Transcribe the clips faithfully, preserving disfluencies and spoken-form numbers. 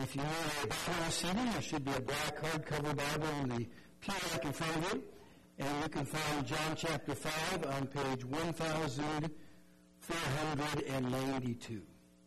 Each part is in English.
if you need a Bible this evening, there should be a black hardcover Bible in the pew rack in front of you. And you can find John chapter five on page one thousand four hundred ninety-two.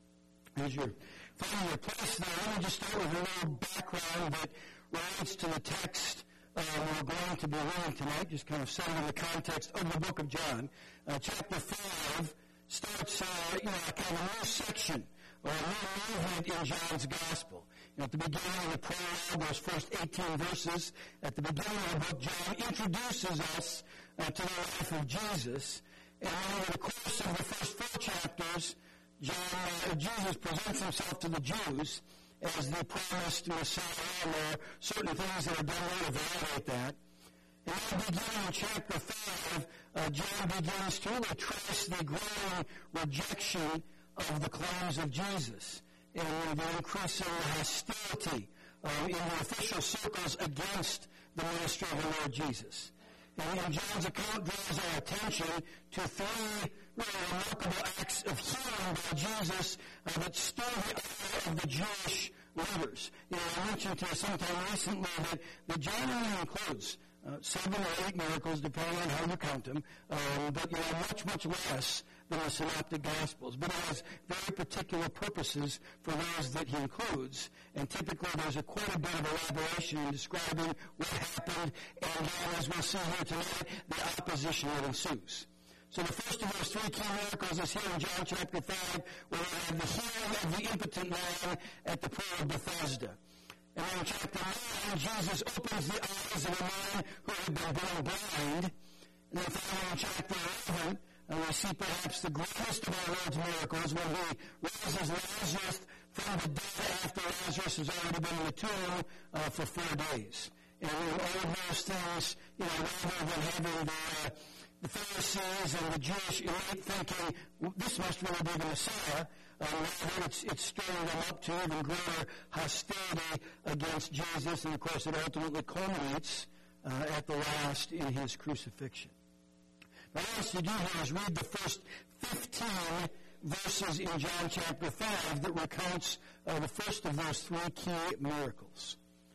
As you're finding your place there, let me just start with a little background that relates to the text uh, we're going to be reading tonight, just kind of setting the context of the book of John. Uh, chapter five starts, uh, you know, kind of a new section, or a new movement in John's gospel. You know, at the beginning of the prologue, those first eighteen verses, at the beginning of the book, John introduces us uh, to the life of Jesus. And over the course of the first four chapters, John, uh, Jesus presents himself to the Jews as the promised Messiah, and there are certain things that are done to validate that. And then beginning in chapter five, uh, John begins to really trace the growing rejection of the claims of Jesus and the increasing hostility uh, in the official circles against the ministry of the Lord Jesus. And, and John's account draws our attention to three really remarkable acts of healing by Jesus uh, that stir the ire of the Jewish leaders. You know, I mentioned to you sometime recently that, that John only includes uh, seven or eight miracles, depending on how you count them, um, but you know, much, much less than the Synoptic Gospels. But it has very particular purposes for those that he includes, and typically there's a quite a bit of elaboration in describing what happened, and uh, as we'll see here tonight, the opposition that ensues. So the first of those three key miracles is here in John chapter five, where we have the healing of the impotent man at the pool of Bethesda. And in chapter nine, Jesus opens the eyes of a man who had been born blind. And then finally in chapter eleven, and we see perhaps the greatest of our Lord's miracles when he raises Lazarus from the dead after Lazarus has already been in the tomb uh, for four days. And in all of those things, you know, rather than having the, uh, the Pharisees and the Jewish elite thinking, well, this must really be the Messiah, uh, rather it's, it's stirring them up to even greater hostility against Jesus, and of course it ultimately culminates uh, at the last in his crucifixion. What I want us to do here is read the first fifteen verses in John chapter five that recounts uh, the first of those three key miracles.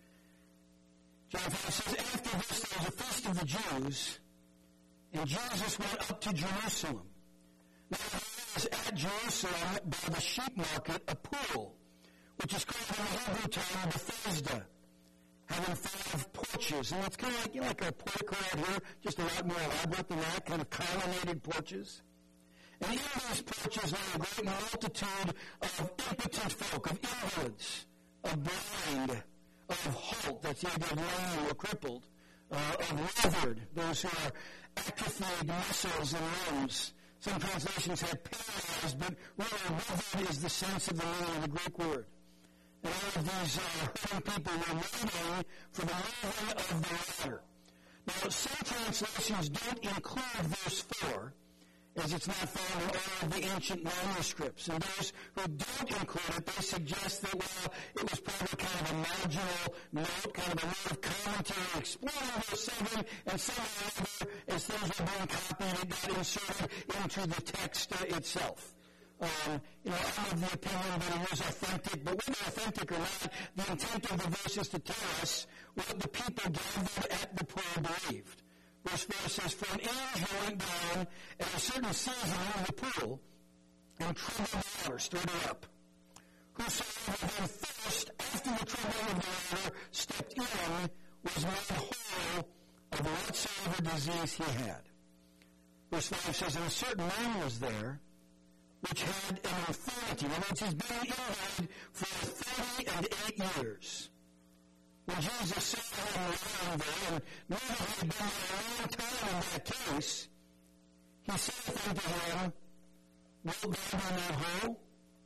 John five says, after this there was a feast of the Jews, and Jesus went up to Jerusalem. Now there was at Jerusalem by the sheep market a pool, which is called in the Hebrew term Bethesda, having five porches. And it's kind of like, you know, like our portico out here, just a lot more elaborate than that, kind of colonnaded porches. And in these porches were a great multitude of impotent folk, of invalids, of blind, of halt, that's the idea of lame or crippled, uh, of withered, those who are atrophied muscles and limbs. Some translations have paralyzed, but really withered is the sense of the meaning of the Greek word. And all of these uh, hurting people were waiting for the moving of the water. Now, some translations don't include verse four, as it's not found in all of the ancient manuscripts. And those who don't include it, they suggest that, well, it was probably kind of a marginal note, kind of a word of commentary explaining verse seven, and somehow, as things were being copied, it got inserted into the text uh, itself. Um, you know, I'm of the opinion that it was authentic, but whether authentic or not, the intent of the verse is to tell us what the people gathered at the pool believed. Verse four says, for an angel went down at a certain season into the pool, and troubled water stirred it up. Whosoever then first, after the troubling of the water, stepped in, was made whole of whatsoever disease he had. Verse five says, and a certain man was there, which had an infirmity. In other words, he's been invalid for thirty and eight years. When Jesus saw him lying there, and knew that he had been there a long time in that case, he saith unto him, wilt thou be made whole?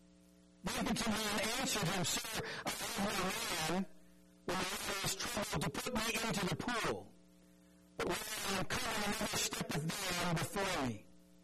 The impotent man answered him, Sir, I have no man, when the water is troubled, to put me into the pool. But when I am come, another steppeth down before me.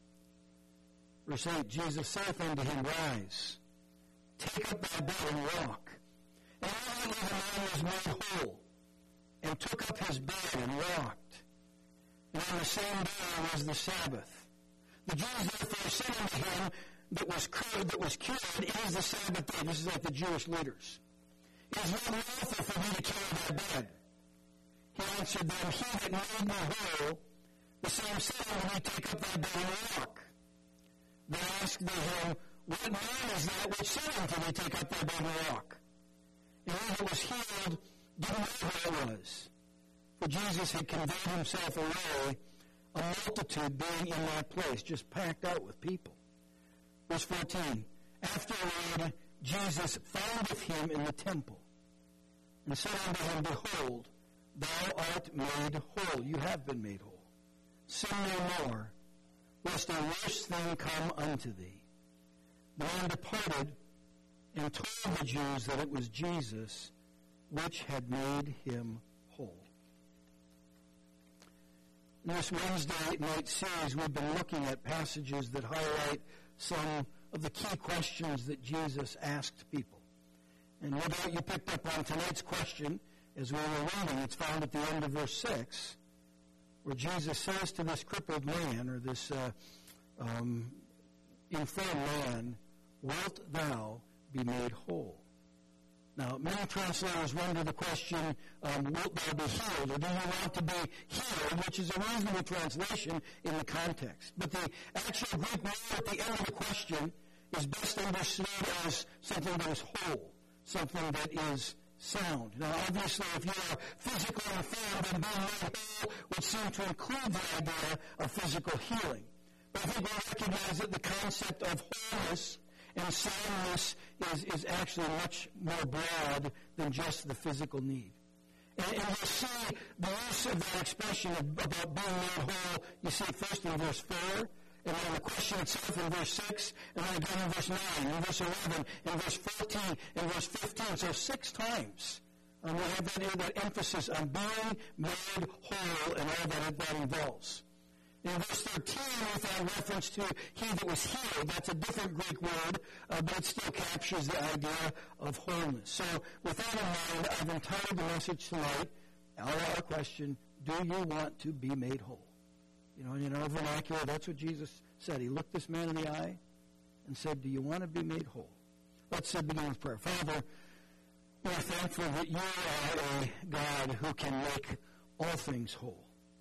Verse eight, Jesus saith unto him, Rise, take up thy bed and walk. And immediately the man was made whole, and took up his bed and walked. And on the same day was the Sabbath. The Jews therefore said unto him that was cured, that was cured, it is the Sabbath day. This is like the Jewish leaders. It is not lawful for me to carry thy bed. He answered them, He that made me whole, the same said unto me, Take up thy bed and walk. Then asked they him, What man is that which said unto thee, Take up thy bed and walk? And he that was healed didn't know who it was. For Jesus had conveyed himself away, a multitude being in that place, just packed out with people. Verse fourteen, Afterward Jesus findeth him in the temple, and said unto him, Behold, thou art made whole. You have been made whole. Sin no more, lest a worse thing come unto thee. The man departed and told the Jews that it was Jesus which had made him whole. In this Wednesday night series, we've been looking at passages that highlight some of the key questions that Jesus asked people. And no doubt you picked up on tonight's question as we were reading. It's found at the end of verse six, where Jesus says to this crippled man, or this uh, um, infirm man, Wilt thou be made whole? Now, many translators render the question, um, wilt thou be healed, or do you want to be healed, which is a reasonable translation in the context. But the actual Greek word at the end of the question is best understood as something that is whole, something that is sound. Now, obviously, if you are physically infirmed, then being made whole would seem to include the idea of physical healing. But I think we recognize that the concept of wholeness and soundness is, is actually much more broad than just the physical need. And, and you see the use of that expression of, about being made whole, you see it first in verse four, and then the question itself in verse six, and then again in verse nine, in verse eleven, in verse fourteen, and verse fifteen. So six times um, we have that, that emphasis on being made whole and all that that involves. In verse thirteen, we find reference to he that was healed. That's a different Greek word, uh, but it still captures the idea of wholeness. So with that in mind, I've entitled the message tonight, our question, do you want to be made whole? You know, in our vernacular, that's what Jesus said. He looked this man in the eye and said, do you want to be made whole? Let's uh, begin with prayer. Father, we're thankful that you are a God who can make all things whole.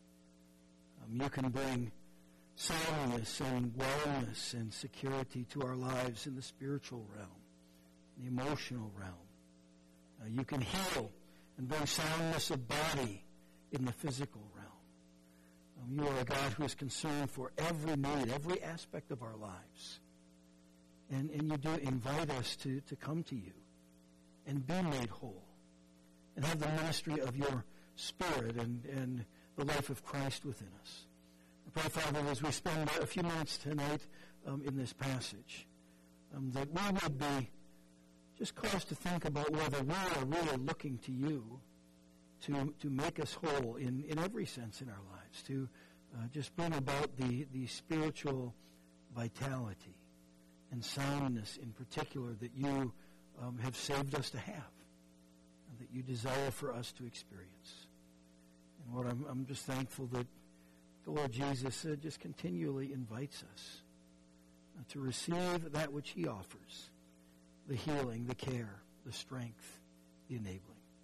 Um, you can bring soundness and wellness and security to our lives in the spiritual realm, the emotional realm. Uh, you can heal and bring soundness of body in the physical realm. Um, you are a God who is concerned for every need, every aspect of our lives. And, and you do invite us to, to come to you and be made whole and have the ministry of your Spirit and, and the life of Christ within us. I pray, Father, as we spend a few minutes tonight um, in this passage, um, that we would be just caused to think about whether we are really looking to you to to make us whole in, in every sense in our lives, to uh, just bring about the, the spiritual vitality and soundness in particular that you um, have saved us to have, and that you desire for us to experience. And Lord, I'm, I'm just thankful that the Lord Jesus uh, just continually invites us uh, to receive that which he offers, the healing, the care, the strength, the enabling.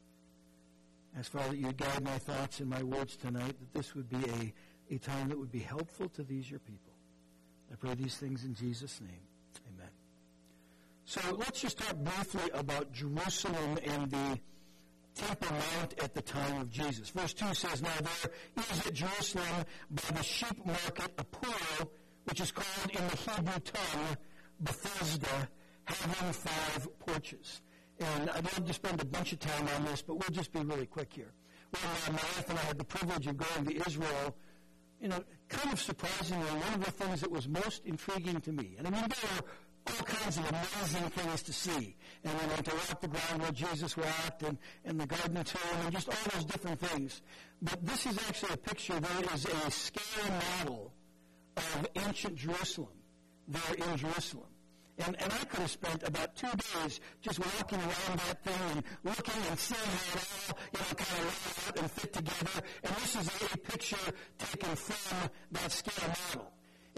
I ask, Father, that you would guide my thoughts and my words tonight, that this would be a, a time that would be helpful to these your people. I pray these things in Jesus' name. Amen. So let's just talk briefly about Jerusalem and the Temple Mount at the time of Jesus. Verse two says, Now there is at Jerusalem by the sheep market a pool, which is called in the Hebrew tongue Bethesda, having five porches. And I'd love to spend a bunch of time on this, but we'll just be really quick here. When uh, my wife and I had the privilege of going to Israel, you know, kind of surprisingly, one of the things that was most intriguing to me, and I mean, there were all kinds of amazing things to see. And we went to walk the ground where Jesus walked, and, and the garden tomb, and just all those different things. But this is actually a picture. There is a scale model of ancient Jerusalem there in Jerusalem. And, and I could have spent about two days just walking around that thing and looking and seeing how it all, you know, kind of laid out and fit together. And this is a picture taken from that scale model.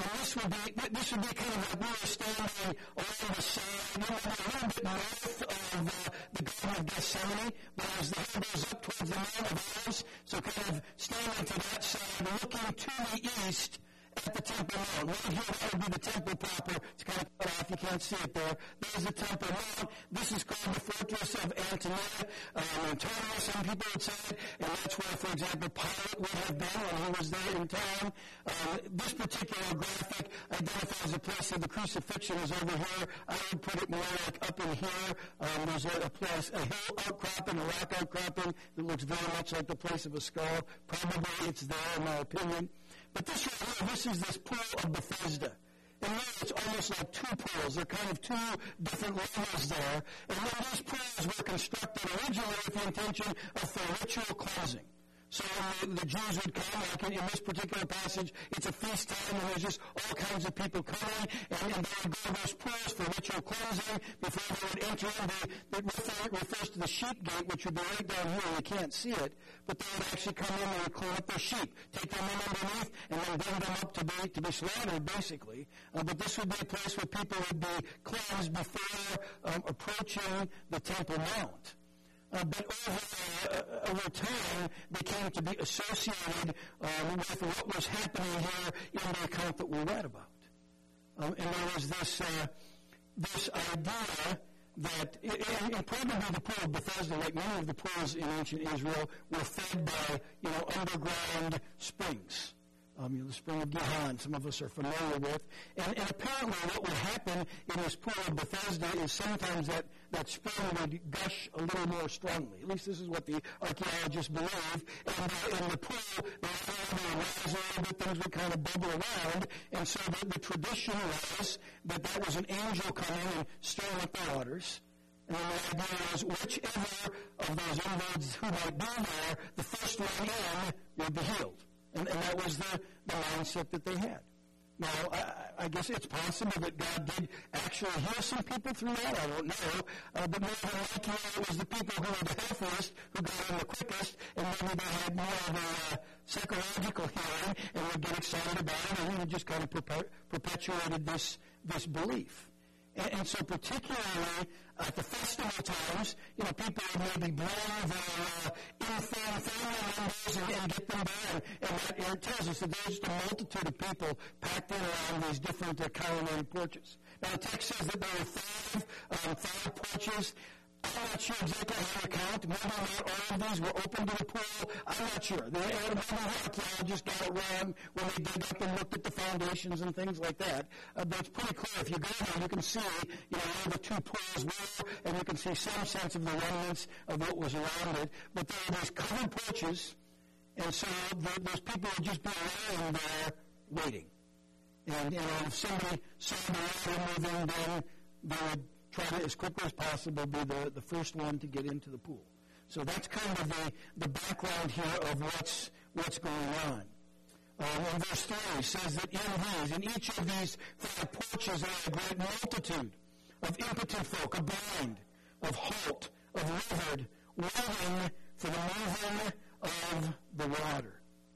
And this would be this would be kind of like we were standing along the side, you know, a little bit north of uh, the Garden of Gethsemane, but as the hill goes up towards the Mount of Olives, so kind of standing to that side, looking to the east at the Temple Mount. Right here, that would be the temple proper. It's kind of cut off. You can't see it there. There's the Temple Mount. This is called the Fortress of Antonia. Um, Antonia, some people would say it, and that's where, for example, Pilate would have been when he was there in town. Uh, this particular graphic identifies the place of the crucifixion is over here. I would put it more like up in here. Um, there's a, a place, a hill outcropping, a rock outcropping that looks very much like the place of a skull. Probably it's there, in my opinion. But this right here, this is this pool of Bethesda. And really it's almost like two pools. They're kind of two different levels there. And then these pools were constructed originally with the intention of for ritual cleansing. So when the, the Jews would come, like in, in this particular passage, it's a feast time, and there's just all kinds of people coming, and, and they would go to those pools for ritual cleansing before they would enter in. They, they refer, it refers to the sheep gate, which would be right down here. You can't see it, but they would actually come in and clean up their sheep, take them in underneath, and then bring them up to be to be slaughtered, basically. Uh, but this would be a place where people would be cleansed before um, approaching the Temple Mount. Uh, but over, uh, over time, they came to be associated um, with what was happening here in the account that we read about. Um, and there was this uh, this idea that, and, and probably the pool of Bethesda, like many of the pools in ancient Israel, were fed by, you know, underground springs. Um, you know, the spring of Gihon, some of us are familiar with. And, and apparently what would happen in this pool of Bethesda is sometimes that, that spring would gush a little more strongly. At least this is what the archaeologists believe. And uh, in the pool, they would rise a little bit, things would kind of bubble around. And so the, the tradition was that that was an angel coming and stirring up the waters. And then the idea was whichever of those inroads who might be there, the first one in would be healed. And, and that was the, the mindset that they had. Now, I, I guess it's possible that God did actually heal some people through that. I don't know. Uh, but more than likely, it was the people who were the healthiest who got in the quickest, and maybe they had more of a uh, psychological healing and would get excited about it, and it just kind of perpe- perpetuated this, this belief. And, and so particularly at the festival times, you know, people would maybe bring their uh, infirm family members and, and get them there. And, that, and it tells us that there's just a multitude of people packed in around these different uh, colonnade porches. Now the text says that there were five, um, five porches. I'm not sure exactly how to count. Maybe not all of these were open to the pool. I'm not sure. The archaeologists got it wrong when they dug up and looked at the foundations and things like that. Uh, but it's pretty clear. If you go there, you can see, you know, where the two pools were, and you can see some sense of the remnants of what was around it. But there were these covered porches, and so the, those people would just be lying there waiting. And, and if somebody saw the water moving, then they would try to, as quickly as possible, be the, the first one to get into the pool. So that's kind of the, the background here of what's what's going on. Um, and verse three says that in these, in each of these five porches, there are a great multitude of impotent folk, of blind, of halt, of withered, waiting for the moving of the water.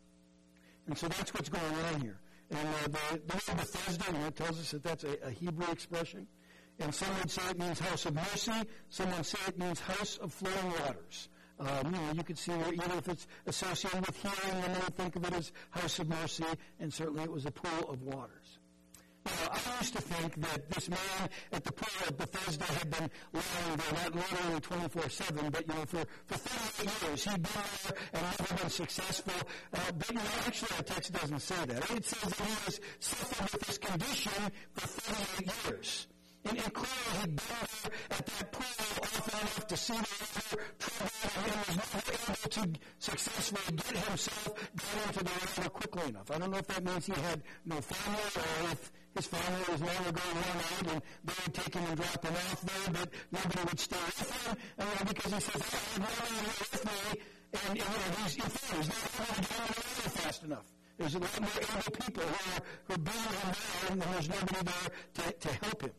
And so that's what's going on here. And uh, the, the word Bethesda, you know, tells us that that's a, a Hebrew expression. And some would say it means house of mercy. Some would say it means house of flowing waters. Um, you know, you could see where even if it's associated with healing, then they would think of it as house of mercy, and certainly it was a pool of waters. Now, I used to think that this man at the pool of Bethesda had been lying there, not literally twenty-four seven, but, you know, for, for thirty-eight years. He'd been there and never been successful. Uh, but, you know, actually our text doesn't say that. It says that he was suffering with this condition for thirty-eight years. And, and clearly he'd been there at that pool often enough to see the water trouble and was never able to successfully get himself down into the water quickly enough. I don't know if that means he had no family or if his family was never going to run out and they would take him and drop him off there, but nobody would stay with him. And you know, because he says, I have no one here with me, and, and you know, he's, he's not able to get in the water fast enough. There's a lot more able people who are, who are beating him down, and there's nobody there to, to help him.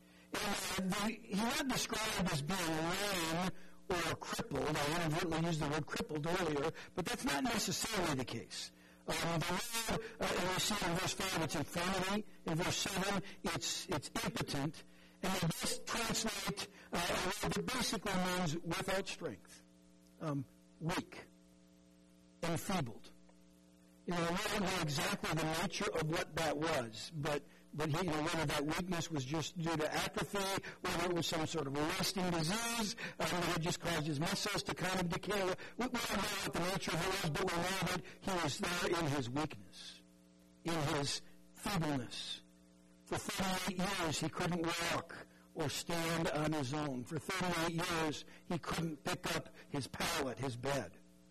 And the, he's not described as being lame or crippled. I inadvertently used the word crippled earlier, but that's not necessarily the case. Um, the word, uh, and we see in verse five, it's infirmity. In verse seven, it's it's impotent. And they just translate uh, a word that basically means without strength, um, weak, enfeebled. You know, we don't know exactly the nature of what that was, but but he, you know, whether that weakness was just due to atrophy, whether it was some sort of a wasting disease, um, that had just caused his muscles to kind of decay. We, we don't know what the nature of it was, but we know that he was there in his weakness, in his feebleness. For thirty-eight years, he couldn't walk or stand on his own. For thirty-eight years, he couldn't pick up his pallet, his bed.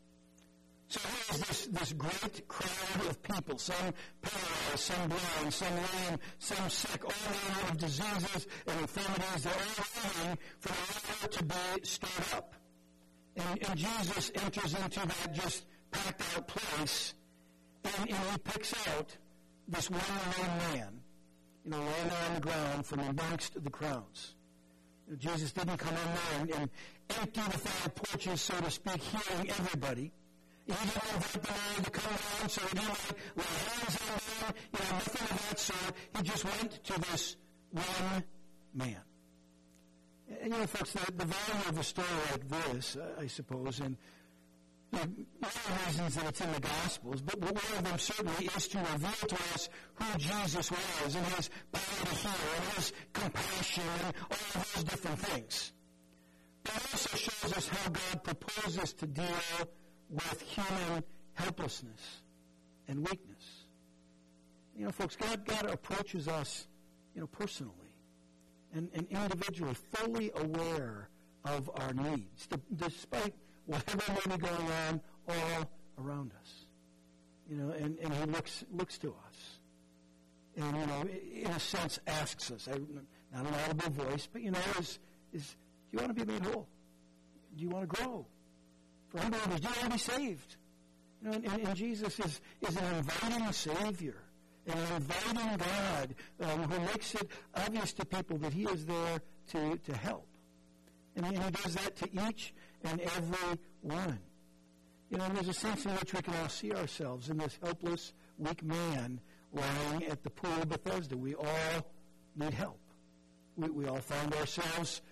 So here's this, this great crowd of people, some paralyzed, some blind, some lame, some sick, all manner of diseases and infirmities. They're all waiting for the Lord to be stirred up. And, and Jesus enters into that just packed out place, and, and he picks out this one lame man, you know, laying on the ground from amongst the crowds. You know, Jesus didn't come in there and, and empty the five porches, so to speak, healing everybody. He didn't invite the man to come down, so he didn't like, lay hands on them, you know, nothing of that sort. He just went to this one man. And, you know, folks, the, the value of a story like this, uh, I suppose, and you know, one of the reasons that it's in the Gospels, but one of them certainly is to reveal to us who Jesus was and his power to heal and his compassion and all of those different things. But it also shows us how God proposes to deal with human helplessness and weakness. You know, folks, God, God approaches us, you know, personally and, and individually, fully aware of our needs, despite whatever may be going on all around us. You know, and, and he looks looks to us. And, you know, in a sense asks us, I, not an audible voice, but, you know, is, is do you want to be made whole? Do you want to grow? For unbelievers, do you want to be saved? You know, and, and, and Jesus is, is an inviting Savior, an inviting God um, who makes it obvious to people that he is there to, to help. And, and he does that to each and every one. You know, and there's a sense in which we can all see ourselves in this helpless, weak man lying at the pool of Bethesda. We all need help. We, we all find ourselves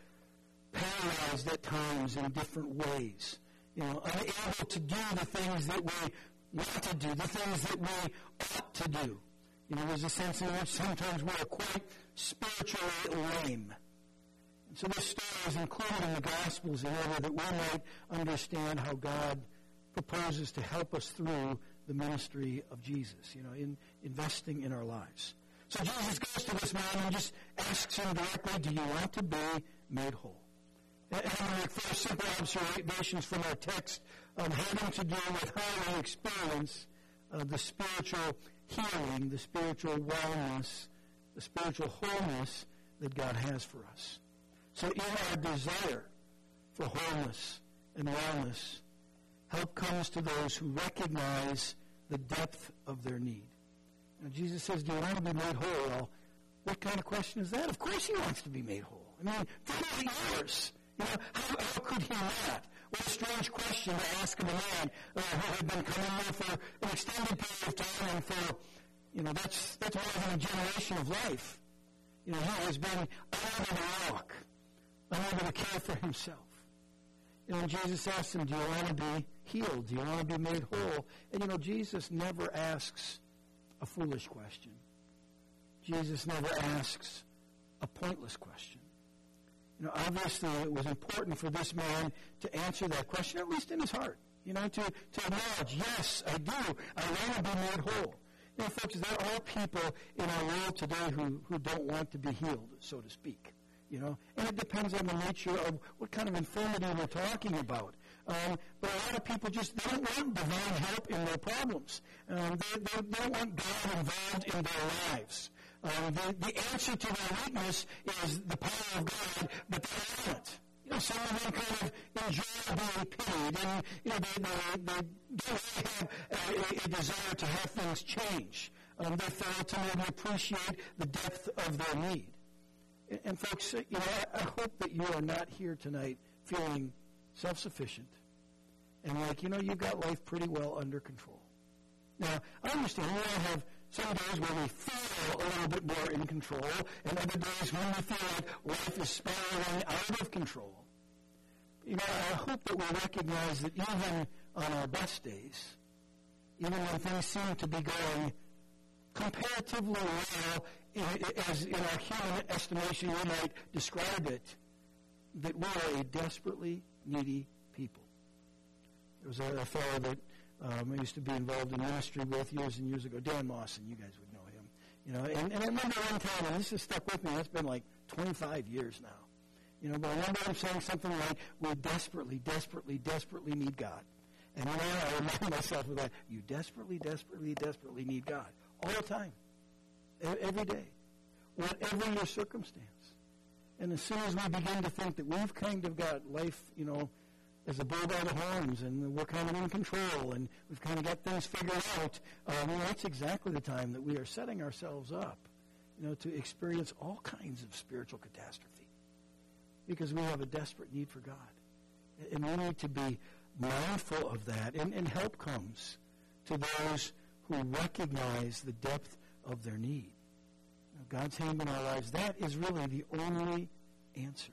paralyzed at times in different ways. You know, unable to do the things that we want to do, the things that we ought to do. You know, there's a sense in which sometimes we're quite spiritually lame. And so this story is included in the Gospels in order that we might understand how God proposes to help us through the ministry of Jesus, you know, in investing in our lives. So Jesus goes to this man and just asks him directly, do you want to be made whole? And like four simple observations from our text um, having to do with how we experience uh, the spiritual healing, the spiritual wellness, the spiritual wholeness that God has for us. So in our desire for wholeness and wellness, help comes to those who recognize the depth of their need. Now, Jesus says, do you want to be made whole? Well, what kind of question is that? Of course he wants to be made whole. I mean, for years. You know, how, how could he not? What a strange question to ask of a man uh, who had been coming here for an extended period of time and for, you know, that's that's more than a generation of life. You know, he has been unable to walk, unable to care for himself. You know, and Jesus asked him, do you want to be healed? Do you want to be made whole? And, you know, Jesus never asks a foolish question. Jesus never asks a pointless question. You know, obviously it was important for this man to answer that question, at least in his heart. You know, to, to acknowledge, yes, I do. I want to be made whole. You know, folks, there are people in our world today who, who don't want to be healed, so to speak. You know, and it depends on the nature of what kind of infirmity we're talking about. Um, but a lot of people just they don't want divine help in their problems. Um, they, they, they don't want God involved in their lives. Um, the, the answer to their weakness is the power of God, but they don't want it. You know, some of them kind of enjoy being pitied, and you know they, they, they don't really have a, a desire to have things change. Um, they fail to maybe appreciate the depth of their need. And, and folks, you know, I, I hope that you are not here tonight feeling self-sufficient and like, you know, you've got life pretty well under control. Now, I understand we all have some days where we feel a little bit more in control, and other days when we feel like life is spiraling out of control. You know, I hope that we recognize that even on our best days, even when things seem to be going comparatively well, as in our human estimation we might describe it, that we are a desperately needy people. There was a, a fellow that um, I used to be involved in ministry with years and years ago, Dan Mawson. You guys would know him. You know, and, and I remember one time, and this has stuck with me. It's been like twenty-five years now. You know, but I remember him saying something like, "We desperately, desperately, desperately need God." And you know, I remind myself of that. You desperately, desperately, desperately need God all the time, every day, whatever your circumstance. And as soon as we begin to think that we've kind of got life, you know, as a bull by the horns, and we're kind of in control, and we've kind of got things figured out, um, you know, that's exactly the time that we are setting ourselves up, you know, to experience all kinds of spiritual catastrophe, because we have a desperate need for God. And we need to be mindful of that, and, and help comes to those who recognize the depth of their need. Now, God's hand in our lives, that is really the only answer.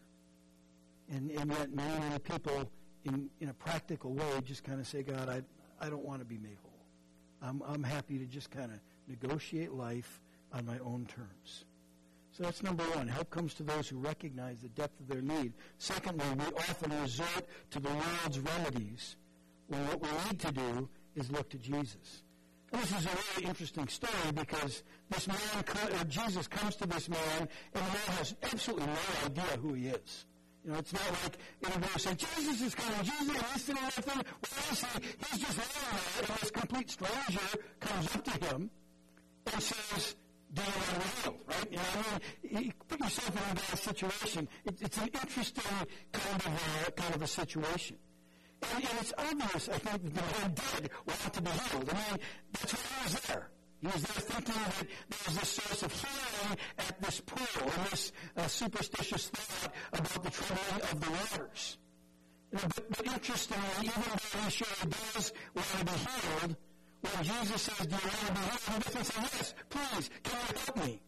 And, and yet many, many people in, in a practical way just kind of say, God, I, I don't want to be made whole. I'm, I'm happy to just kind of negotiate life on my own terms. So that's number one. Help comes to those who recognize the depth of their need. Secondly, we often resort to the world's remedies when what we need to do is look to Jesus. And this is a really interesting story because this man, or Jesus comes to this man, and the man has absolutely no idea who he is. You know, it's not like anybody will say, Jesus is coming, Jesus is listening to nothing. Where is he? He's just laying there, and this complete stranger comes up to him and says, do you want to be healed, right? You know, I mean, put yourself in that situation. It, it's an interesting kind of a, kind of a situation. And, and it's obvious, I think, that the man did want to be healed. I mean, that's why he was there. He was there thinking that there was this source of healing at this pool, and this uh, superstitious thought about the troubling of the waters. You know, but, but interestingly, even though he surely does want to be healed, when Jesus says, do you want to be healed? He doesn't say, yes, please, can you help me?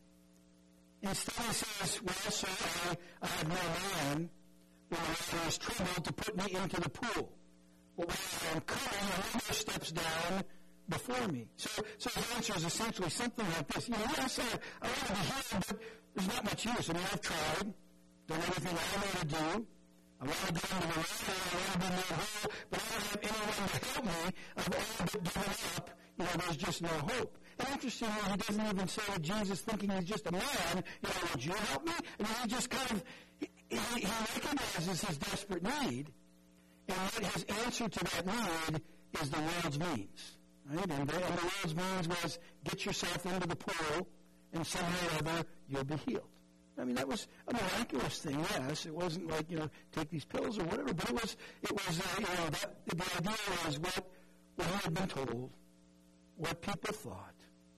Instead he says, well, sir, I, I have no man when the water is troubled to put me into the pool. Well, when I'm coming, another steps down before me. So, so his answer is essentially something like this. You know, yes, I, I want to be healed, but there's not much use. I mean, I've tried, done everything I know to do. I want to go into the water, I want to be made whole, but I don't have anyone to help me. I've all but given up. You know, there's just no hope. And interestingly, he doesn't even say to Jesus, thinking he's just a man, you know, would you help me? I mean, he just kind of, he, he, he recognizes his desperate need, and yet his answer to that need is the world's means. Right? And the, and the world's means was, get yourself into the pool, and somehow or other, you'll be healed. I mean, that was a miraculous thing, yes. It wasn't like, you know, take these pills or whatever, but it was, it was, uh, you know, that, the idea was what, what he had been told, what people thought.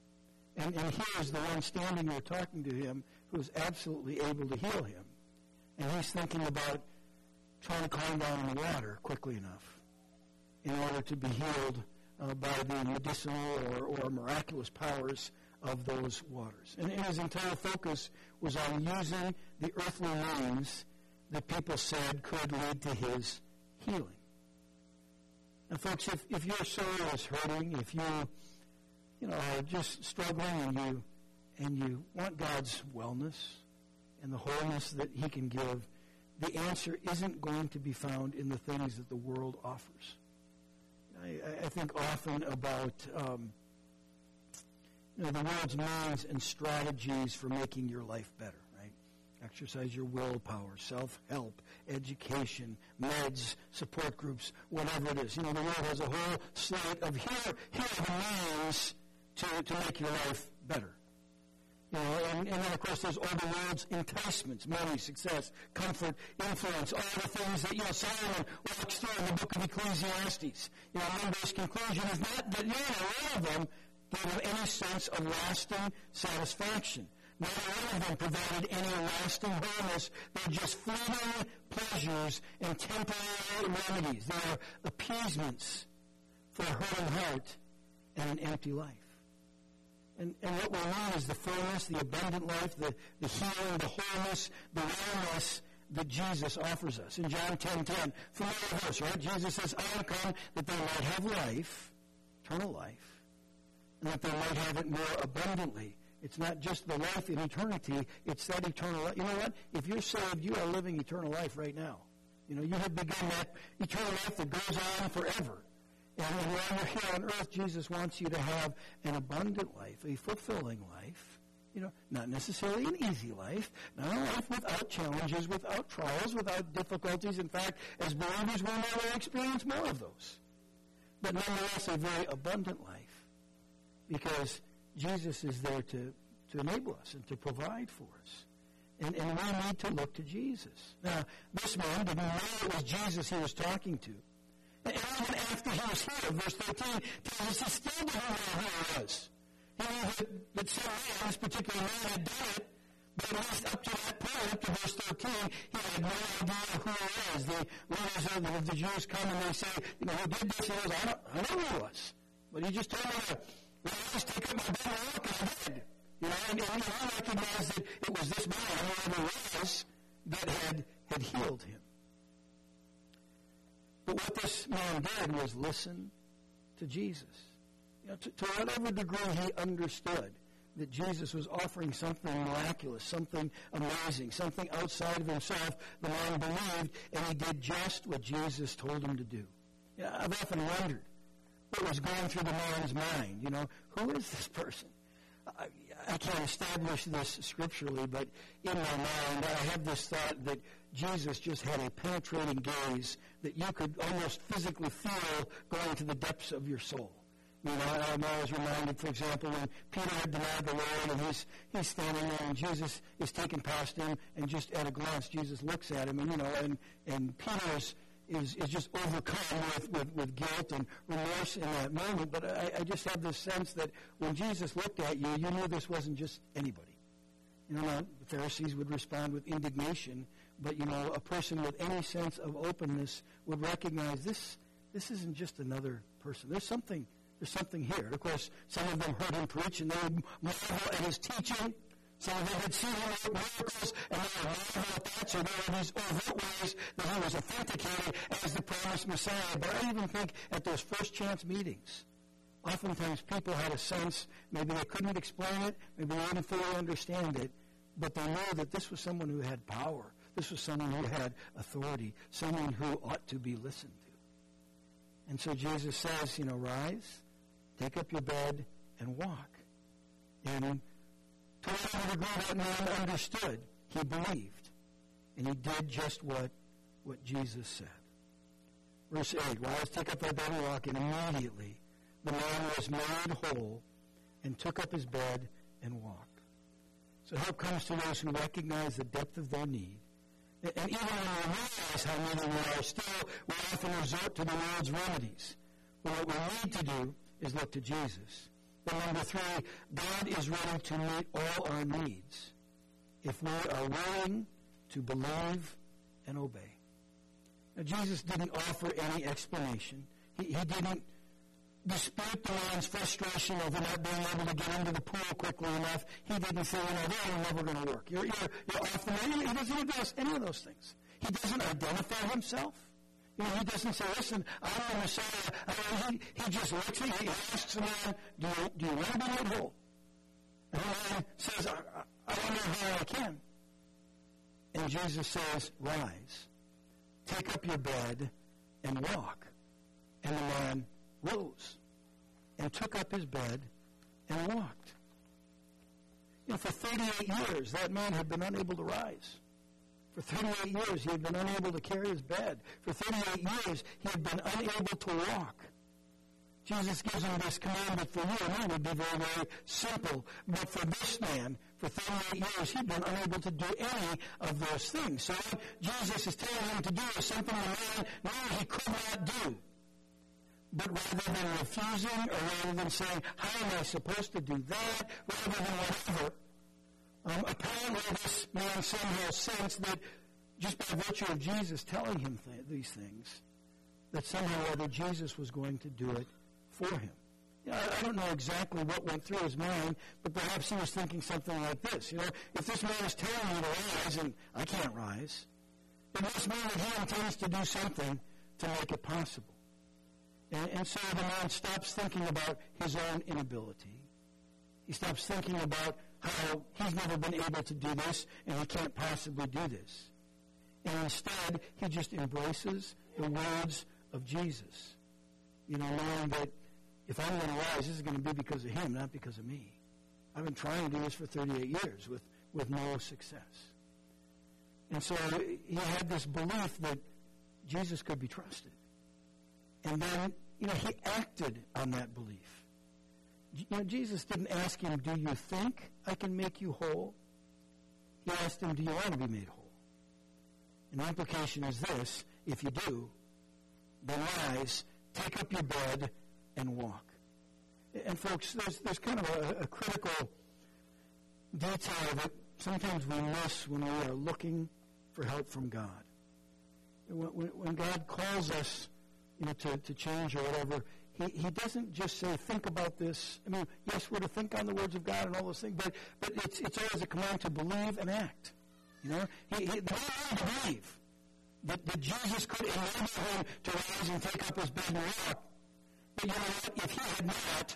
And, and here's the one standing there talking to him who is absolutely able to heal him. And he's thinking about trying to climb down in the water quickly enough in order to be healed uh, by the medicinal or, or miraculous powers of those waters. And, and his entire focus was on using the earthly means that people said could lead to his healing. And folks, if, if your soul is hurting, if you, you know, are just struggling and you and you want God's wellness and the wholeness that he can give, the answer isn't going to be found in the things that the world offers. I, I think often about um, you know, the world's means and strategies for making your life better, right? Exercise your willpower, self-help, education, meds, support groups, whatever it is. You know, the world has a whole slate of here, here are the means to, to make your life better. You know, and, and then, of course, there's all the world's enticements, money, success, comfort, influence, all the things that, you know, Solomon walks through in the book of Ecclesiastes. You know, Monday's conclusion is not that, you know, all of them gave any sense of lasting satisfaction. Not one of them provided any lasting wholeness. They're just fleeting pleasures and temporary remedies. They are appeasements for a hurting heart and an empty life. And, and what we want is the fullness, the abundant life, the, the healing, the wholeness, the wellness that Jesus offers us. In John ten ten, familiar verse, right? Jesus says, I am come that they might have life, eternal life, and that they might have it more abundantly. It's not just the life in eternity, it's that eternal life. You know what? If you're saved, you are living eternal life right now. You know, you have begun that eternal life that goes on forever. And while you're here on earth, Jesus wants you to have an abundant life, a fulfilling life. You know, not necessarily an easy life, not a life without challenges, without trials, without difficulties. In fact, as believers, we'll never experience more of those. But nonetheless, a very abundant life, because Jesus is there to, to enable us and to provide for us. And, and we need to look to Jesus. Now, this man didn't know it was Jesus he was talking to. And even after he was here, verse thirteen tells us he still didn't know who he was. He knew that, that some man, this particular man, had done it, but at least up to that point, up to verse thirteen, he had no idea who he was. The leaders of the Jews come and they say, you know, who did this? He goes, I don't, I don't know who he was. But he just told me to, well, just take up my bed and walk, and I did. You know, and, and he recognized that it was this man, whoever it was, that had, had healed him. But what this man did was listen to Jesus. You know, to, to whatever degree he understood that Jesus was offering something miraculous, something amazing, something outside of himself, the man believed, and he did just what Jesus told him to do. You know, I've often wondered what was going through the man's mind. You know, who is this person? I, I can't establish this scripturally, but in my mind, I have this thought that Jesus just had a penetrating gaze that you could almost physically feel going to the depths of your soul. You know, I'm always reminded, for example, when Peter had denied the Lord, and he's he's standing there, and Jesus is taken past him, and just at a glance, Jesus looks at him, and you know, and and Peter is is, is just overcome with, with, with guilt and remorse in that moment. But I, I just have this sense that when Jesus looked at you, you knew this wasn't just anybody. You know, the Pharisees would respond with indignation, but you know, a person with any sense of openness would recognize this. This isn't just another person. There's something. There's something here. And of course, some of them heard him preach, and they would marvel at his teaching. Some of them had seen him work miracles, and they would marvel at that. So there were these overt ways that he was authenticated as the promised Messiah. But I even think at those first chance meetings, oftentimes people had a sense, maybe they couldn't explain it, maybe they didn't fully understand it, but they knew that this was someone who had power. This was someone who had authority, someone who ought to be listened to. And so Jesus says, you know, rise, take up your bed, and walk. And to whatever degree that man understood, he believed. And he did just what, what Jesus said. Verse eight, rise, take up thy bed, and walk. And immediately the man was made whole and took up his bed and walked. So help comes to those who recognize the depth of their need. And even when we realize how needy we are, still we often resort to the world's remedies. But what we need to do is look to Jesus. Then number three, God is ready to meet all our needs if we are willing to believe and obey. Now, Jesus didn't offer any explanation. He, he didn't dispute the man's frustration over not being able to get into the pool quickly enough. He didn't say, you know, they're never going to work. You're, you're, you're off the money. He doesn't address any of those things. He doesn't identify himself. You know, he doesn't say, listen, I'm the Messiah. I mean, he, he just looks at me, he asks the man, do you, do you want to be made whole? And the man says, I, I, I don't know how I can. And Jesus says, rise, take up your bed, and walk. And the man rose and took up his bed and walked. You know, for thirty-eight years, that man had been unable to rise. For thirty-eight years, he had been unable to carry his bed. For thirty-eight years, he had been unable to walk. Jesus gives him this commandment for you and I would be very, very simple. But for this man, for thirty-eight years, he'd been unable to do any of those things. So what Jesus is telling him to do is something the man knew he could not do. But rather than refusing, or rather than saying, how am I supposed to do that, rather than whatever, um, apparently this man somehow sensed that just by virtue of Jesus telling him th- these things, that somehow or other Jesus was going to do it for him. You know, I, I don't know exactly what went through his mind, but perhaps he was thinking something like this. You know, if this man is telling me to rise and I can't rise, it must mean that he intends to do something to make it possible. And, and so the man stops thinking about his own inability. He stops thinking about how he's never been able to do this and he can't possibly do this. And instead, he just embraces the words of Jesus. You know, knowing that if I'm going to rise, this is going to be because of him, not because of me. I've been trying to do this for thirty-eight years with, with no success. And so he had this belief that Jesus could be trusted. And then, you know, he acted on that belief. You know, Jesus didn't ask him, do you think I can make you whole? He asked him, do you want to be made whole? And the implication is this: if you do, then rise, take up your bed, and walk. And folks, there's, there's kind of a, a critical detail that sometimes we miss when we are looking for help from God. When, when God calls us, you know, to, to change or whatever, he, he doesn't just say, think about this. I mean, yes, we're to think on the words of God and all those things, but, but it's, it's always a command to believe and act. You know, he, he, the man to believe that, that Jesus could enable him to rise and take up his bed and walk. But you know what? If he had not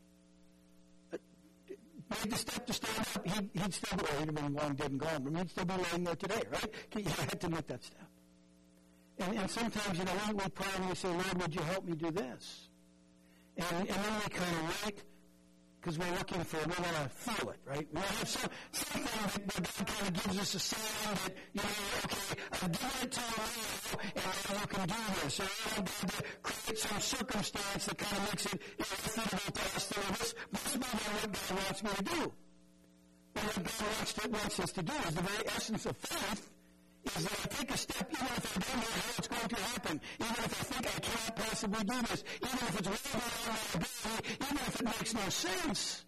uh, made the step to stand up, he'd, he'd still be, well, he'd have been long dead and gone, but he'd still be laying there today, right? He had to make that step. And, and sometimes, you know, we, we pray and we say, Lord, would you help me do this? And, and then we kind of wait, because we're looking for, we want to feel it, right? We want to have some, something that, that God kind of gives us a sign that, you know, okay, I've given it to you now, and now you can do this. Or we want God to create some circumstance that kind of makes it irrefutable to us. So this must be what God wants me to do. But what God wants, to, wants us to do is the very essence of faith, is that I take a step, even if I don't know how it's going to happen, even if I think I cannot possibly do this, even if it's way beyond my ability, even if it makes no sense.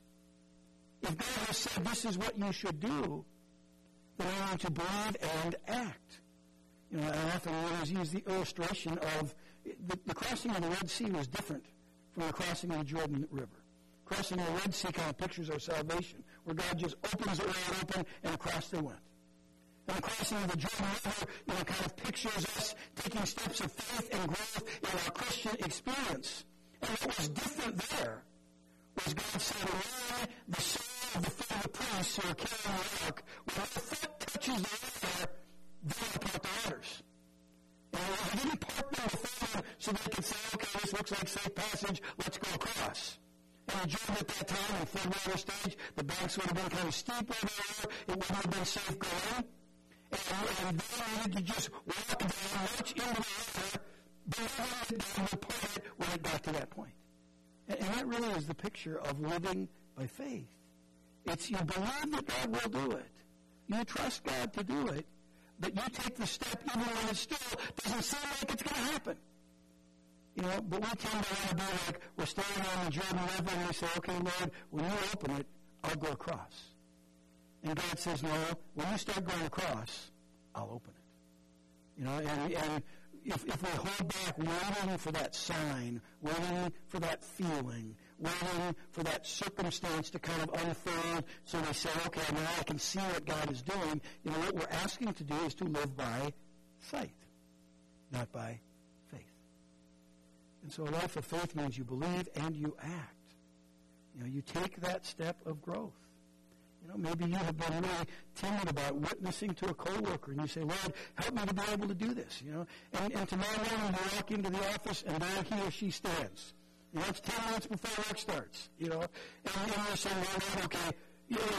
If God has said this is what you should do, then I need to believe and act. You know, I often always use the illustration of the, the crossing of the Red Sea was different from the crossing of the Jordan River. Crossing the Red Sea kind of pictures our salvation, where God just opens it wide open and across they went. And the crossing of the Jordan River, you know, kind of pictures us taking steps of faith and growth in our Christian experience. And what was different there was God said, when the soul of the foot of the priests who are carrying the ark, when the foot touches the water, they will part the waters. And he didn't part them before them so they could say, okay, this looks like safe passage, let's go across. And the Jordan at that time, in floodwater stage, the banks would have been kind of steep over there, it wouldn't have been safe going. And, and they needed to just walk down, march into the water, believing that God would part it when it got to that point. And, and that really is the picture of living by faith. It's you believe that God will do it. You trust God to do it, but you take the step even when it still doesn't seem like it's going to happen. You know, but we tend to want to be like, we're standing on the Jordan River and we say, okay, Lord, when you open it, I'll go across. And God says, no, when you start going across, I'll open it. You know, and, and if, if we hold back waiting for that sign, waiting for that feeling, waiting for that circumstance to kind of unfold, so we say, okay, now I can see what God is doing, you know, what we're asking to do is to live by sight, not by faith. And so a life of faith means you believe and you act. You know, you take that step of growth. You know, maybe you have been really timid about witnessing to a coworker, and you say, Lord, help me to be able to do this, you know. And, and tomorrow morning you walk into the office, and there he or she stands. You know, it's ten minutes before work starts, you know. And, and you're saying, Lord, okay, you know,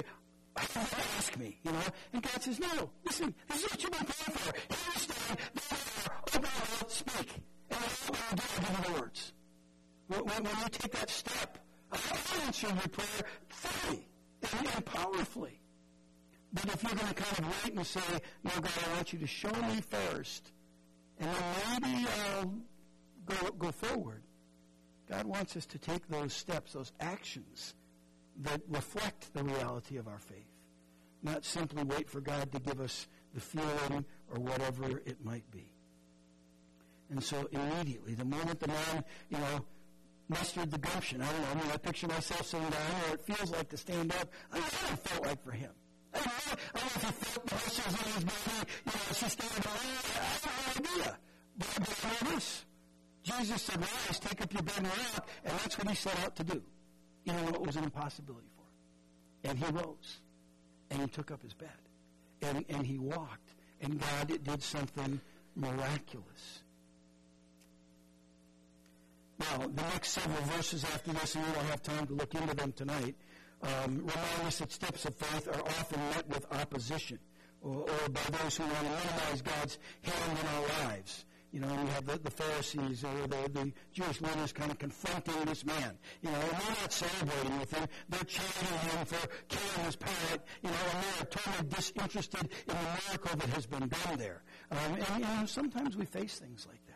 ask me, you know. And God says, no, listen, this is what you've been praying for. Here you stand, there you are, open your mouth, speak. And that's what I'll do, I'll give you the words. When, when, when you take that step, I'll answer your prayer fully. And, and powerfully. But if you're going to kind of wait and say, no, God, I want you to show me first, and then maybe I'll go, go forward. God wants us to take those steps, those actions that reflect the reality of our faith. Not simply wait for God to give us the feeling or whatever it might be. And so immediately, the moment the man, you know, mustered the gumption. I don't know. I mean, I picture myself sitting down where it feels like to stand up. I don't know what it felt like for him. I don't know, I don't know if he felt the muscles in his body, you know, as he standing up. I have no idea. But, but I know this. Jesus said, rise, take up your bed and walk, and that's what he set out to do. You know, it was an impossibility for him. And he rose, and he took up his bed, and, and he walked, and God did something miraculous. Now, the next several verses after this, and we don't have time to look into them tonight, um, remind us that steps of faith are often met with opposition, or, or by those who want to minimize God's hand in our lives. You know, we have the, the Pharisees or the, the Jewish leaders kind of confronting this man. You know, and they're not celebrating with him. They're chanting him for killing his parent. You know, and they're totally disinterested in the miracle that has been done there. Um, and, and sometimes we face things like that.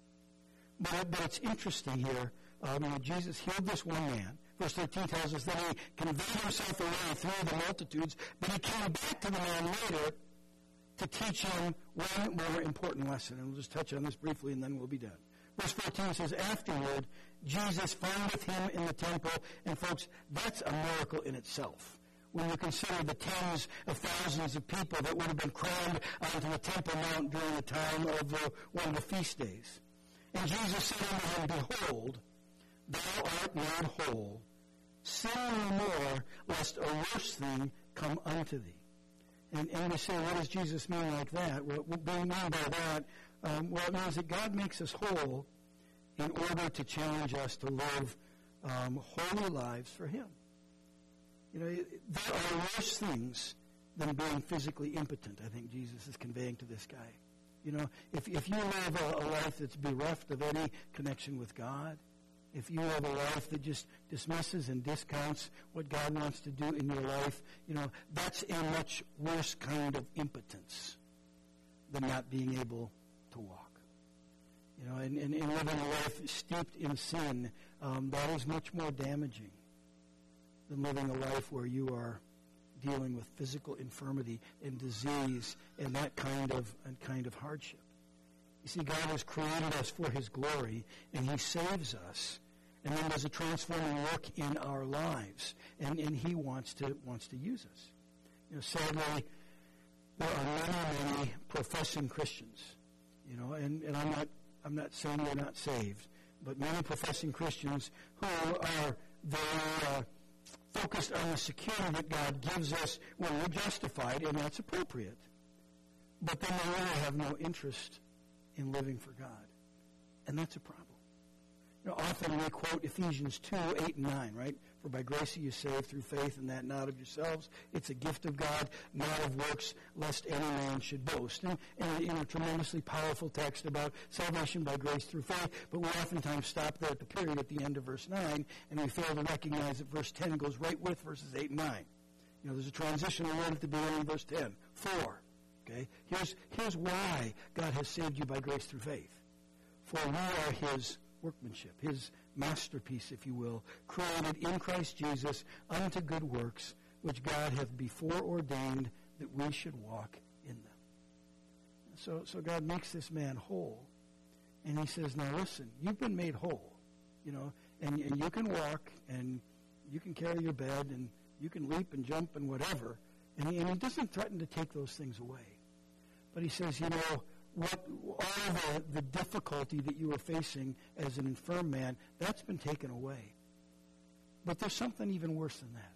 But, but it's interesting here. Um, you know, Jesus healed this one man. Verse thirteen tells us that he conveyed himself away through the multitudes, but he came back to the man later to teach him one more important lesson. And we'll just touch on this briefly, and then we'll be done. Verse fourteen says, afterward, Jesus findeth him in the temple. And folks, that's a miracle in itself. When you consider the tens of thousands of people that would have been crammed onto the Temple Mount during the time of the, one of the feast days. And Jesus said unto him, behold, thou art made whole. Sin no more, lest a worse thing come unto thee. And, and we say, what does Jesus mean like that? Well, what do you mean by that? Um, well, it means that God makes us whole in order to challenge us to live um, holy lives for him. You know, there are worse things than being physically impotent, I think Jesus is conveying to this guy. You know, if if you live a, a life that's bereft of any connection with God, if you live a life that just dismisses and discounts what God wants to do in your life, you know, that's a much worse kind of impotence than not being able to walk. You know, and, and, and living a life steeped in sin, um, that is much more damaging than living a life where you are dealing with physical infirmity and disease and that kind of and kind of hardship. You see, God has created us for his glory, and he saves us, and then does a transforming work in our lives, and, and he wants to wants to use us. You know, sadly, there are many, many professing Christians, you know, and, and I'm not I'm not saying they're not saved, but many professing Christians who are very uh, focused on the security that God gives us when we're justified, and that's appropriate. But then they really have no interest in living for God. And that's a problem. You know, often we quote Ephesians two, eight, and nine, right? For by grace are you saved through faith, and that not of yourselves. It's a gift of God, not of works, lest any man should boast. And, and in a tremendously powerful text about salvation by grace through faith, but we oftentimes stop there at the period at the end of verse nine, and we fail to recognize that verse ten goes right with verses eight and nine. You know, there's a transitional word at the beginning of verse ten. For. Okay? Here's, here's why God has saved you by grace through faith. For we are his workmanship, his masterpiece, if you will, created in Christ Jesus unto good works, which God hath before ordained that we should walk in them. So, so God makes this man whole, and he says, now listen, you've been made whole, you know, and, and you can walk, and you can carry your bed, and you can leap and jump and whatever, and he, and he doesn't threaten to take those things away. But he says, you know, what all the, the difficulty that you were facing as an infirm man, that's been taken away. But there's something even worse than that.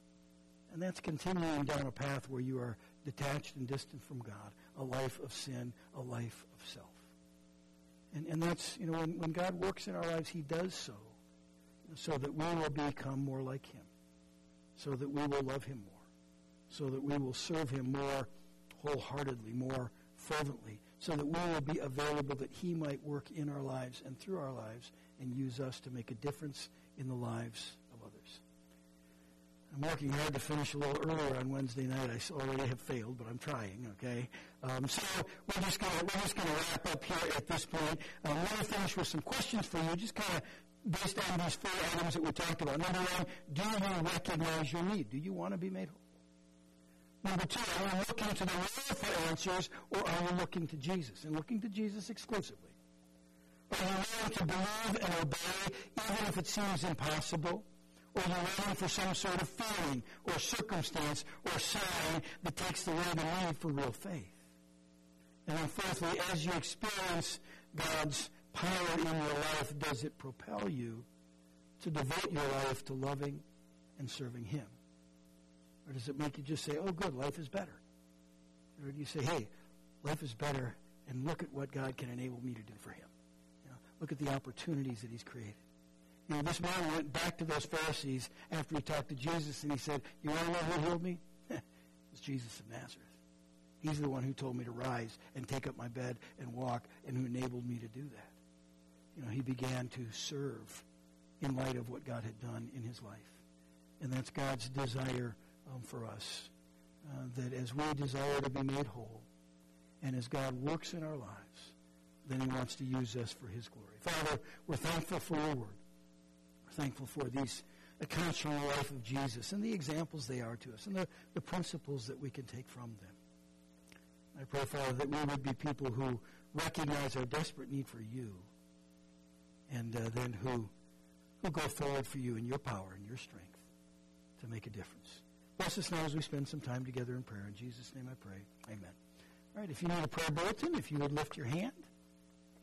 And that's continuing down a path where you are detached and distant from God, a life of sin, a life of self. And and that's, you know, when, when God works in our lives, he does so, so that we will become more like him, so that we will love him more, so that we will serve him more wholeheartedly, more fervently, so that we will be available that he might work in our lives and through our lives and use us to make a difference in the lives of others. I'm working hard to finish a little earlier on Wednesday night. I already have failed, but I'm trying, okay? Um, so we're just going we're just gonna wrap up here at this point. Um, I want to finish with some questions for you, just kind of based on these four items that we talked about. Number one, do you recognize your need? Do you want to be made whole? Number two, are you looking to the world for answers, or are you looking to Jesus? And looking to Jesus exclusively. Are you willing to believe and obey even if it seems impossible? Or are you waiting for some sort of feeling or circumstance or sign that takes away the need for real faith? And then fourthly, as you experience God's power in your life, does it propel you to devote your life to loving and serving Him? Or does it make you just say, oh, good, life is better? Or do you say, hey, life is better, and look at what God can enable me to do for Him? You know, look at the opportunities that He's created. You know, this man went back to those Pharisees after he talked to Jesus, and he said, you want to know who healed me? It was Jesus of Nazareth. He's the one who told me to rise and take up my bed and walk, and who enabled me to do that. You know, he began to serve in light of what God had done in his life. And that's God's desire um, for us, uh, that as we desire to be made whole, and as God works in our lives, then He wants to use us for His glory. Father, we're thankful for your word. We're thankful for these accounts from the life of Jesus and the examples they are to us and the, the principles that we can take from them. I pray, Father, that we would be people who recognize our desperate need for you, and uh, then who, who go forward for you in your power and your strength to make a difference. Bless us now as we spend some time together in prayer. In Jesus' name I pray. Amen. All right, if you need a prayer bulletin, if you would lift your hand,